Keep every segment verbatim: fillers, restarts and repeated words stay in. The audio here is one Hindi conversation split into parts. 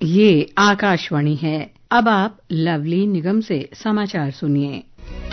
ये आकाशवाणी है। अब आप लवली निगम से समाचार सुनिए।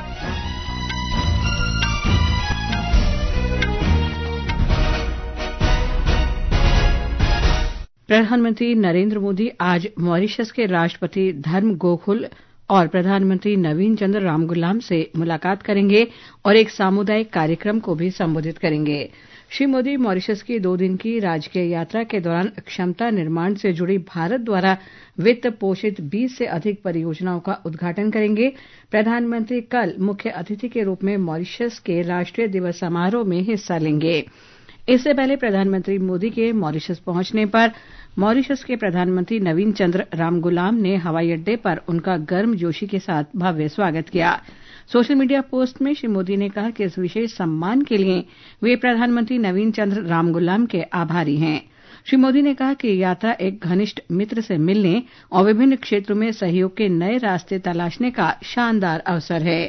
प्रधानमंत्री नरेंद्र मोदी आज मॉरिशस के राष्ट्रपति धर्म गोकुल और प्रधानमंत्री नवीन चंद्र रामगुलाम से मुलाकात करेंगे और एक सामुदायिक कार्यक्रम को भी संबोधित करेंगे। श्री मोदी मॉरिशस की दो दिन की राजकीय यात्रा के दौरान क्षमता निर्माण से जुड़ी भारत द्वारा वित्त पोषित बीस से अधिक परियोजनाओं का उद्घाटन करेंगे। प्रधानमंत्री कल मुख्य अतिथि के रूप में मॉरिशस के राष्ट्रीय दिवस समारोह में हिस्सा लेंगे। इससे पहले प्रधानमंत्री मोदी के मॉरिशस पहुंचने पर मॉरिशस के प्रधानमंत्री नवीन चंद्र रामगुलाम ने हवाई अड्डे पर उनका गर्मजोशी के साथ भव्य स्वागत किया। सोशल मीडिया पोस्ट में श्री मोदी ने कहा कि इस विशेष सम्मान के लिए वे प्रधानमंत्री नवीन चंद्र रामगुलाम के आभारी हैं। श्री मोदी ने कहा कि यात्रा एक घनिष्ठ मित्र से मिलने और विभिन्न क्षेत्रों में सहयोग के नए रास्ते तलाशने का शानदार अवसर है।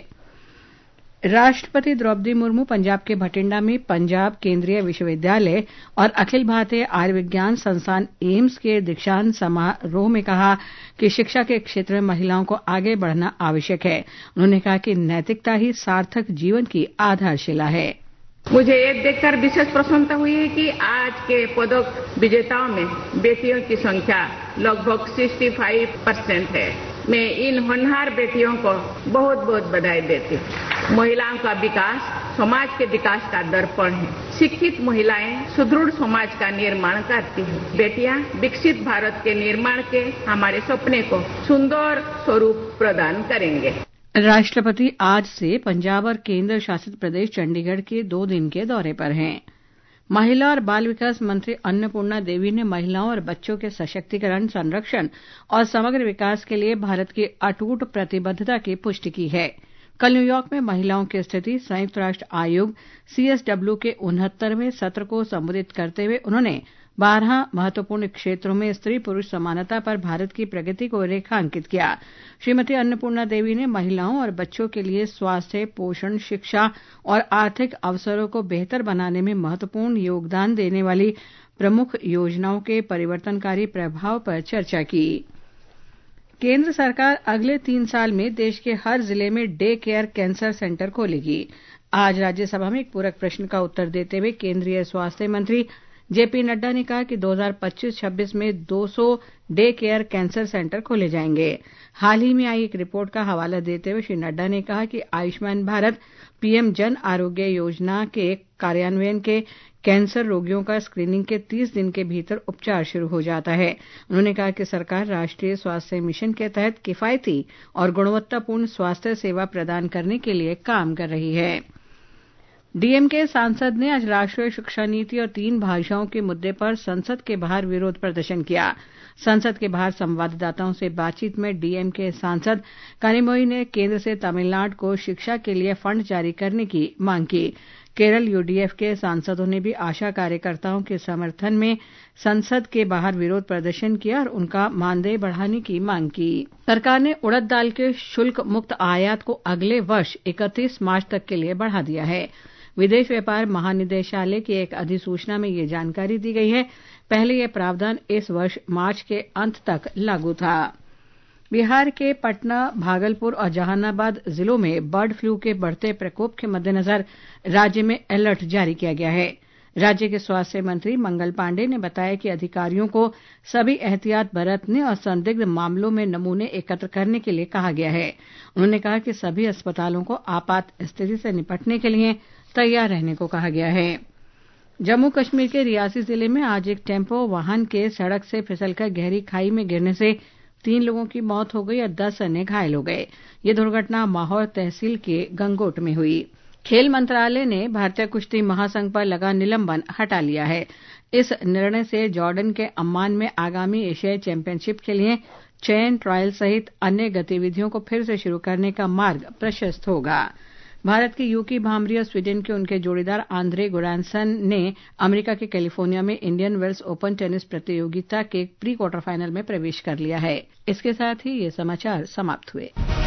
राष्ट्रपति द्रौपदी मुर्मू पंजाब के भटिंडा में पंजाब केंद्रीय विश्वविद्यालय और अखिल भारतीय आयुर्विज्ञान संस्थान एम्स के दीक्षांत समारोह में कहा कि शिक्षा के क्षेत्र में महिलाओं को आगे बढ़ना आवश्यक है। उन्होंने कहा कि नैतिकता ही सार्थक जीवन की आधारशिला है। मुझे ये देखकर विशेष प्रसन्नता हुई है कि आज के पदक विजेताओं में बेटियों की संख्या लगभग पैंसठ परसेंट है। मैं इन होनहार बेटियों को बहुत बहुत बधाई देती हूँ। महिलाओं का विकास समाज के विकास का दर्पण है। शिक्षित महिलाएं सुदृढ़ समाज का निर्माण करती हैं। बेटियां विकसित भारत के निर्माण के हमारे सपने को सुंदर स्वरूप प्रदान करेंगे। राष्ट्रपति आज से पंजाब और केंद्र शासित प्रदेश चंडीगढ़ के दो दिन के दौरे पर हैं। महिला और बाल विकास मंत्री अन्नपूर्णा देवी ने महिलाओं और बच्चों के सशक्तिकरण, संरक्षण और समग्र विकास के लिए भारत की अटूट प्रतिबद्धता की पुष्टि की है। कल न्यूयॉर्क में महिलाओं की स्थिति संयुक्त राष्ट्र आयोग सीएसडब्ल्यू के उनहत्तरवें सत्र को संबोधित करते हुए उन्होंने बारह महत्वपूर्ण क्षेत्रों में स्त्री पुरुष समानता पर भारत की प्रगति को रेखांकित किया। श्रीमती अन्नपूर्णा देवी ने महिलाओं और बच्चों के लिए स्वास्थ्य, पोषण, शिक्षा और आर्थिक अवसरों को बेहतर बनाने में महत्वपूर्ण योगदान देने वाली प्रमुख योजनाओं के परिवर्तनकारी प्रभाव पर चर्चा की। केंद्र सरकार अगले तीन साल में देश के हर जिले में डे केयर कैंसर सेंटर खोलेगी। आज राज्यसभा में एक पूरक प्रश्न का उत्तर देते हुए केंद्रीय स्वास्थ्य मंत्री जेपी नड्डा ने कहा कि दो हज़ार पच्चीस छब्बीस में दो सौ डे केयर कैंसर सेंटर खोले जाएंगे। हाल ही में आई एक रिपोर्ट का हवाला देते हुए श्री नड्डा ने कहा कि आयुष्मान भारत पीएम जन आरोग्य योजना के कार्यान्वयन के कैंसर रोगियों का स्क्रीनिंग के तीस दिन के भीतर उपचार शुरू हो जाता है। उन्होंने कहा कि सरकार राष्ट्रीय स्वास्थ्य मिशन के तहत किफायती और गुणवत्तापूर्ण स्वास्थ्य सेवा प्रदान करने के लिए काम कर रही है। डीएमके सांसद ने आज राष्ट्रीय शिक्षा नीति और तीन भाषाओं के मुद्दे पर संसद के बाहर विरोध प्रदर्शन किया। संसद के बाहर संवाददाताओं से बातचीत में डीएमके सांसद कनिमोई ने केंद्र से तमिलनाडु को शिक्षा के लिए फंड जारी करने की मांग की। केरल यूडीएफ के सांसदों ने भी आशा कार्यकर्ताओं के समर्थन में संसद के बाहर विरोध प्रदर्शन किया और उनका मानदेय बढ़ाने की मांग की। सरकार ने उड़द दाल के शुल्क मुक्त आयात को अगले वर्ष इकतीस मार्च तक के लिए बढ़ा दिया है। विदेश व्यापार महानिदेशालय की एक अधिसूचना में ये जानकारी दी गई है। पहले यह प्रावधान इस वर्ष मार्च के अंत तक लागू था। बिहार के पटना, भागलपुर और जहानाबाद जिलों में बर्ड फ्लू के बढ़ते प्रकोप के मद्देनजर राज्य में अलर्ट जारी किया गया है। राज्य के स्वास्थ्य मंत्री मंगल पांडेय ने बताया कि अधिकारियों को सभी एहतियात बरतने और संदिग्ध मामलों में नमूने एकत्र करने के लिए कहा गया है। उन्होंने कहा कि सभी अस्पतालों को आपात स्थिति से निपटने के लिए तैयार रहने को कहा गया है। जम्मू कश्मीर के रियासी जिले में आज एक टेम्पो वाहन के सड़क से फिसलकर गहरी खाई में गिरने से तीन लोगों की मौत हो गई और दस अन्य घायल हो गए। ये दुर्घटना माहौर तहसील के गंगोट में हुई। खेल मंत्रालय ने भारतीय कुश्ती महासंघ पर लगा निलंबन हटा लिया है। इस निर्णय से जॉर्डन के अम्मान में आगामी एशियाई चैंपियनशिप के लिए चयन, ट्रायल सहित अन्य गतिविधियों को फिर से शुरू करने का मार्ग प्रशस्त होगा। भारत की यूकी भांभरी और स्वीडन के उनके जोड़ीदार आंद्रे गुरांसन ने अमेरिका के कैलिफोर्निया में इंडियन वेल्स ओपन टेनिस प्रतियोगिता के प्री क्वार्टर फाइनल में प्रवेश कर लिया है। इसके साथ ही ये समाचार समाप्त हुए।